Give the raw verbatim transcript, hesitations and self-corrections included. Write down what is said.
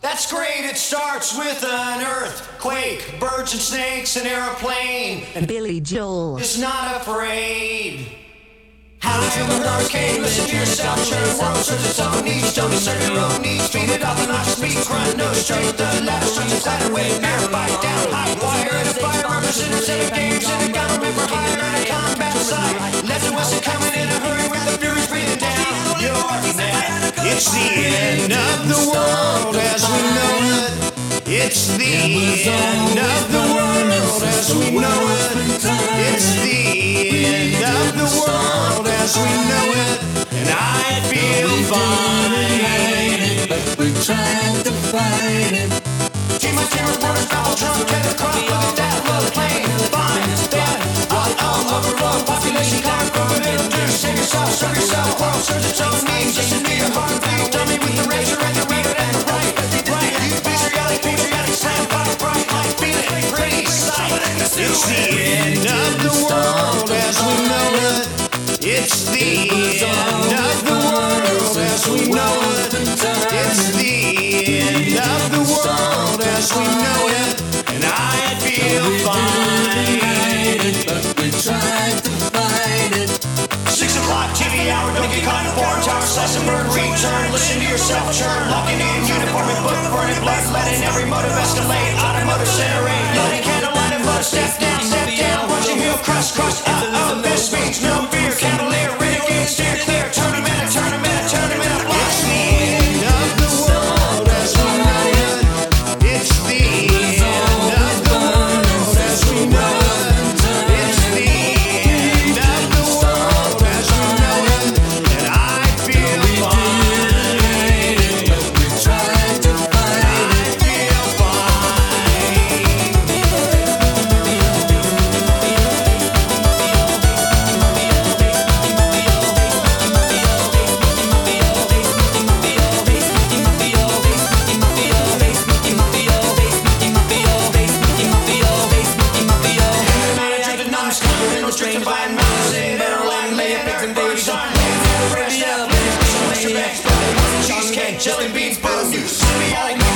That's great, it starts with an earthquake, birds and snakes, an airplane, and Billy Joel is not afraid. How to feel an arcade, listen to yourself, churn, world serves its own needs, don't assert your own needs, speed it up and not speed, grunt, no straight, the ladder starts inside a wave, air, bite down, high wire, and a fire, representatives in the games, and a government for hire, and a combat side, left and west are coming in a hurry with the furies breathing down your neck. It's the end of the world as we know it. It's the end of the world as we know it. It's the end of the world as we know it. And I feel fine, but we're trying to fight it. Team my team reporters, foul drunk, get a crop, look at that little plane. Fine, dead, all all overload, population climb from a middle deuce. Save yourself, serve yourself, world serves its own needs. Listen to your heartbeat, dummy with the razor and the reader and the right. Right, you patriotic, patriotic, slam, body bright, like feeling pretty sight. It's the end of the world as we know it. It's the end of the world as we know it. It's the end of the world as we know it. And I feel fine, but we tried to fight it. Six o'clock T V hour, don't get caught in a foreign tower, slice and burn, return, listen to yourself churn, locking in, uniform and book, burning blood, letting every motive escalate, automotive centering, lighting candle, lighting blood, step down, step down, watch your heel crush, crush, uh, oh, this means no fear, cavalier, renegade, steer clear, turn a minute, turn a minute, turn a minute, watch the end of the world as we know it. It's the end of the world as we know it. It's the end of the world as we know it. And I feel fine, but we tried to fight I feel fine. Restricted by mountains in Maryland, lay up eggs and babies on land. Rest up, cheesecake, jelly beans, boom, you see me all